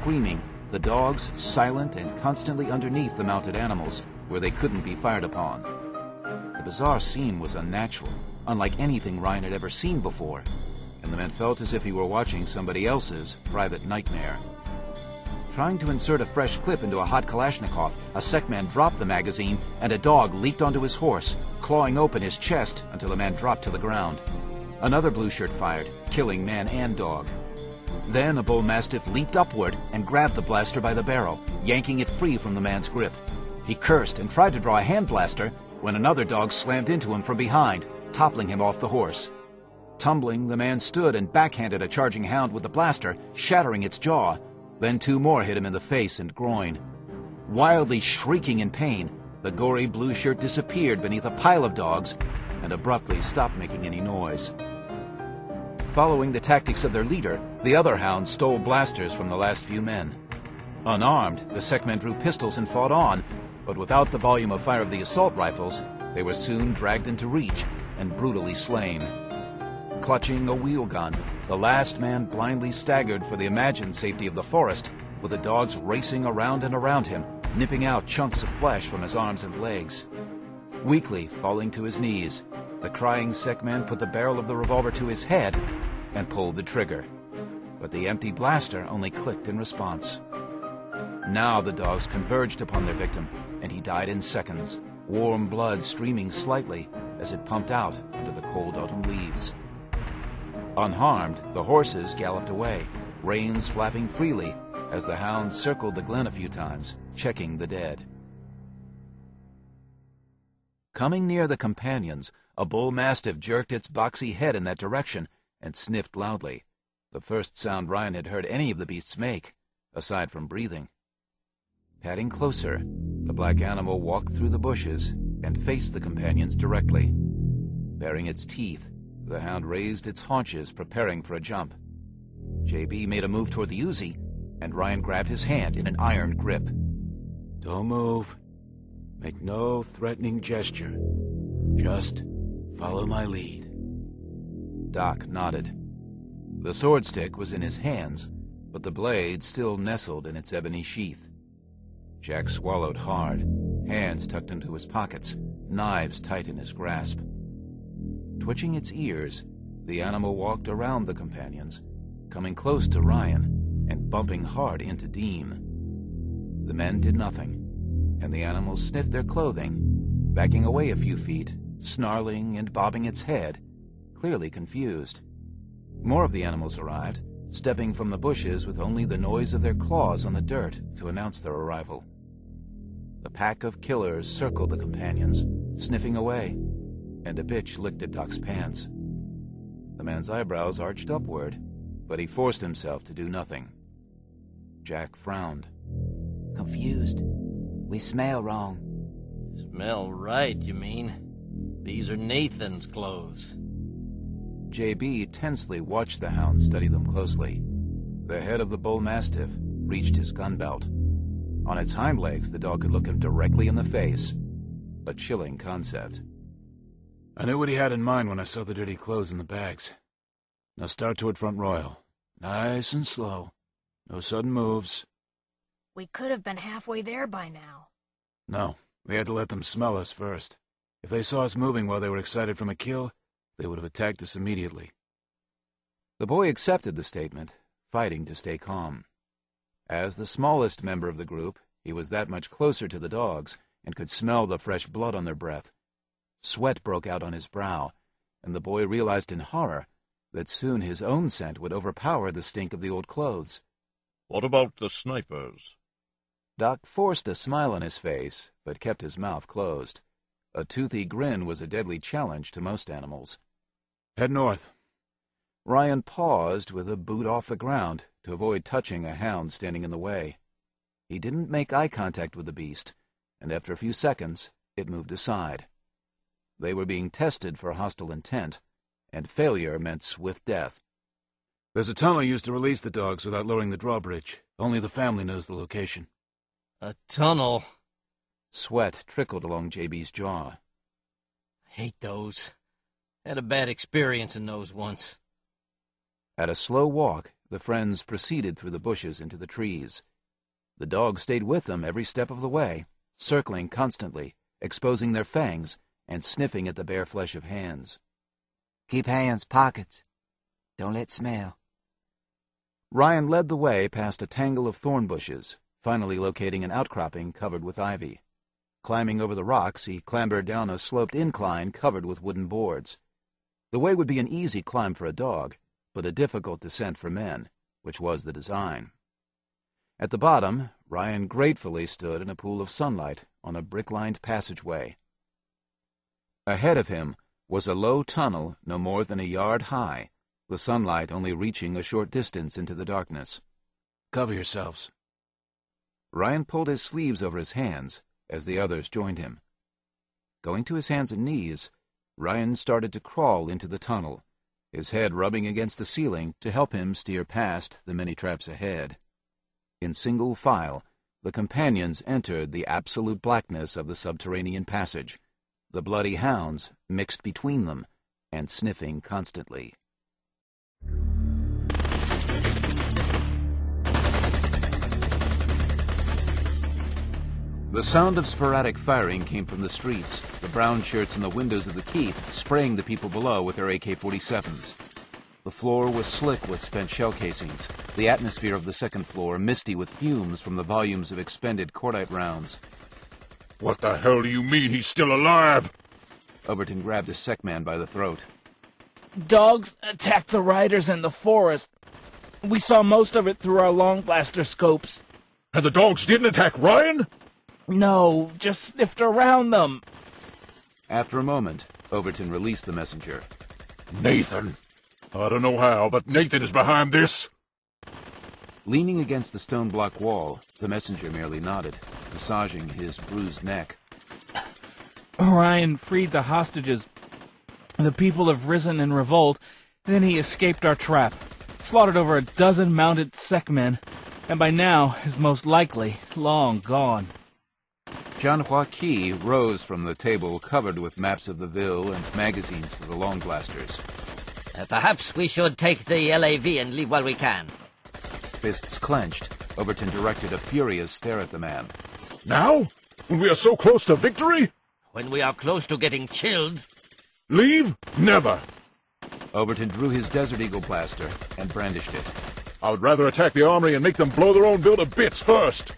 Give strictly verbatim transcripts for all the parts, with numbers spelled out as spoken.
screaming, the dogs silent and constantly underneath the mounted animals, where they couldn't be fired upon. The bizarre scene was unnatural, unlike anything Ryan had ever seen before, and the man felt as if he were watching somebody else's private nightmare. Trying to insert a fresh clip into a hot Kalashnikov, a Sekman dropped the magazine, and a dog leaped onto his horse, clawing open his chest until the man dropped to the ground. Another blue shirt fired, killing man and dog. Then a bull mastiff leaped upward and grabbed the blaster by the barrel, yanking it free from the man's grip. He cursed and tried to draw a hand blaster when another dog slammed into him from behind, toppling him off the horse. Tumbling, the man stood and backhanded a charging hound with the blaster, shattering its jaw. Then two more hit him in the face and groin. Wildly shrieking in pain, the gory blue shirt disappeared beneath a pile of dogs and abruptly stopped making any noise. Following the tactics of their leader, the other hounds stole blasters from the last few men. Unarmed, the Sekmen drew pistols and fought on, but without the volume of fire of the assault rifles, they were soon dragged into reach and brutally slain. Clutching a wheel gun, the last man blindly staggered for the imagined safety of the forest, with the dogs racing around and around him, nipping out chunks of flesh from his arms and legs. Weakly falling to his knees, the crying Sekman put the barrel of the revolver to his head and pulled the trigger. But the empty blaster only clicked in response. Now the dogs converged upon their victim, and he died in seconds, warm blood streaming slightly as it pumped out under the cold autumn leaves. Unharmed, the horses galloped away, reins flapping freely as the hounds circled the glen a few times, checking the dead. Coming near the companions, a bull mastiff jerked its boxy head in that direction and sniffed loudly, the first sound Ryan had heard any of the beasts make, aside from breathing. Padding closer, the black animal walked through the bushes and faced the companions directly. Baring its teeth, the hound raised its haunches, preparing for a jump. J B made a move toward the Uzi, and Ryan grabbed his hand in an iron grip. Don't move. Make no threatening gesture. Just follow my lead. Doc nodded. The sword stick was in his hands, but the blade still nestled in its ebony sheath. Jack swallowed hard, hands tucked into his pockets, knives tight in his grasp. Twitching its ears, the animal walked around the companions, coming close to Ryan and bumping hard into Dean. The men did nothing, and the animal sniffed their clothing, backing away a few feet, snarling and bobbing its head, clearly confused. More of the animals arrived, stepping from the bushes with only the noise of their claws on the dirt to announce their arrival. The pack of killers circled the companions, sniffing away, and a bitch licked at Doc's pants. The man's eyebrows arched upward, but he forced himself to do nothing. Jack frowned. Confused. We smell wrong. Smell right, you mean? These are Nathan's clothes. J B tensely watched the hound study them closely. The head of the bull mastiff reached his gun belt. On its hind legs, the dog could look him directly in the face. A chilling concept. I knew what he had in mind when I saw the dirty clothes in the bags. Now start toward Front Royal. Nice and slow. No sudden moves. We could have been halfway there by now. No, we had to let them smell us first. If they saw us moving while they were excited from a kill, they would have attacked us immediately. The boy accepted the statement, fighting to stay calm. As the smallest member of the group, he was that much closer to the dogs and could smell the fresh blood on their breath. Sweat broke out on his brow, and the boy realized in horror that soon his own scent would overpower the stink of the old clothes. What about the snipers? Doc forced a smile on his face, but kept his mouth closed. A toothy grin was a deadly challenge to most animals. Head north. Ryan paused with a boot off the ground to avoid touching a hound standing in the way. He didn't make eye contact with the beast, and after a few seconds, it moved aside. They were being tested for hostile intent, and failure meant swift death. There's a tunnel used to release the dogs without lowering the drawbridge. Only the family knows the location. A tunnel? Sweat trickled along J B's jaw. I hate those. Had a bad experience in those once. At a slow walk, the friends proceeded through the bushes into the trees. The dogs stayed with them every step of the way, circling constantly, exposing their fangs, and sniffing at the bare flesh of hands. Keep hands pockets. Don't let smell. Ryan led the way past a tangle of thorn bushes, finally locating an outcropping covered with ivy. Climbing over the rocks, he clambered down a sloped incline covered with wooden boards. The way would be an easy climb for a dog, but a difficult descent for men, which was the design. At the bottom, Ryan gratefully stood in a pool of sunlight on a brick-lined passageway. Ahead of him was a low tunnel no more than a yard high, the sunlight only reaching a short distance into the darkness. Cover yourselves. Ryan pulled his sleeves over his hands as the others joined him. Going to his hands and knees, Ryan started to crawl into the tunnel, his head rubbing against the ceiling to help him steer past the many traps ahead. In single file, the companions entered the absolute blackness of the subterranean passage, the bloody hounds mixed between them and sniffing constantly. The sound of sporadic firing came from the streets, the brown shirts in the windows of the keep spraying the people below with their A K forty-sevens. The floor was slick with spent shell casings, the atmosphere of the second floor misty with fumes from the volumes of expended cordite rounds. What the hell do you mean he's still alive? Overton grabbed his Sekman by the throat. Dogs attacked the riders in the forest. We saw most of it through our long blaster scopes. And the dogs didn't attack Ryan? No, just sniffed around them. After a moment, Overton released the messenger. Nathan. I don't know how, but Nathan is behind this. Leaning against the stone block wall, the messenger merely nodded, massaging his bruised neck. Ryan freed the hostages. The people have risen in revolt, then he escaped our trap, slaughtered over a dozen mounted Sekmen, and by now is most likely long gone. Jean-Hua Qi rose from the table covered with maps of the Ville and magazines for the Long Blasters. Uh, perhaps we should take the L A V and leave while we can. Fists clenched, Overton directed a furious stare at the man. Now? When we are so close to victory? When we are close to getting chilled. Leave? Never. Overton drew his Desert Eagle blaster and brandished it. I would rather attack the armory and make them blow their own Ville to bits first.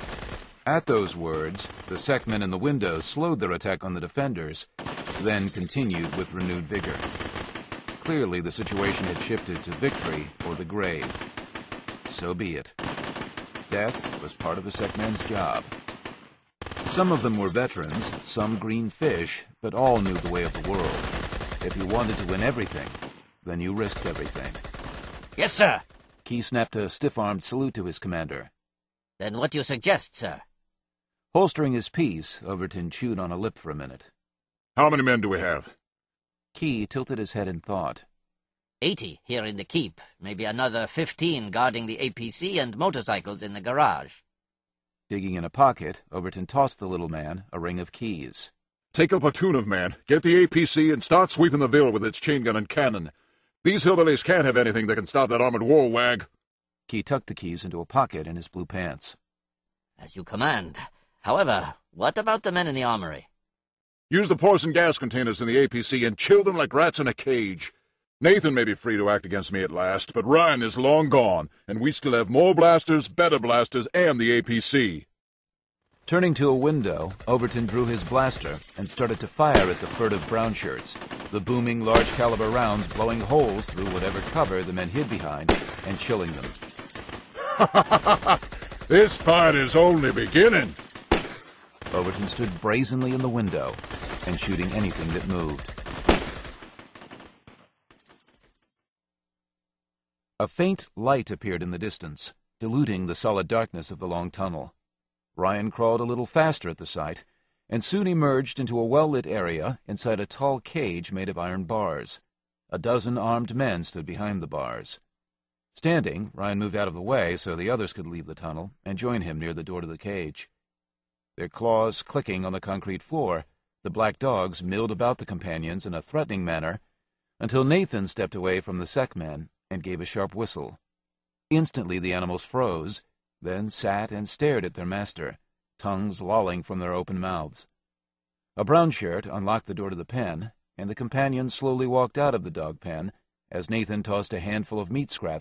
At those words, the Sekmen in the window slowed their attack on the defenders, then continued with renewed vigor. Clearly, the situation had shifted to victory or the grave. So be it. Death was part of the Sekmen's job. Some of them were veterans, some green fish, but all knew the way of the world. If you wanted to win everything, then you risked everything. Yes, sir. Qi snapped a stiff-armed salute to his commander. Then what do you suggest, sir? Holstering his piece, Overton chewed on a lip for a minute. How many men do we have? Qi tilted his head in thought. Eighty here in the keep, maybe another fifteen guarding the A P C and motorcycles in the garage. Digging in a pocket, Overton tossed the little man a ring of keys. Take a platoon of men, get the A P C, and start sweeping the Ville with its chain gun and cannon. These hillbillies can't have anything that can stop that armored war wag. Qi tucked the keys into a pocket in his blue pants. As you command. However, what about the men in the armory? Use the poison gas containers in the A P C and chill them like rats in a cage. Nathan may be free to act against me at last, but Ryan is long gone, and we still have more blasters, better blasters, and the A P C. Turning to a window, Overton drew his blaster and started to fire at the furtive brown shirts, the booming large-caliber rounds blowing holes through whatever cover the men hid behind and chilling them. Ha ha ha ha! This fight is only beginning! Overton stood brazenly in the window and shooting anything that moved. A faint light appeared in the distance, diluting the solid darkness of the long tunnel. Ryan crawled a little faster at the sight, and soon emerged into a well-lit area inside a tall cage made of iron bars. A dozen armed men stood behind the bars. Standing, Ryan moved out of the way so the others could leave the tunnel and join him near the door to the cage. Their claws clicking on the concrete floor, the black dogs milled about the companions in a threatening manner until Nathan stepped away from the Sekmen and gave a sharp whistle. Instantly the animals froze, then sat and stared at their master, tongues lolling from their open mouths. A brown shirt unlocked the door to the pen, and the companions slowly walked out of the dog pen as Nathan tossed a handful of meat scraps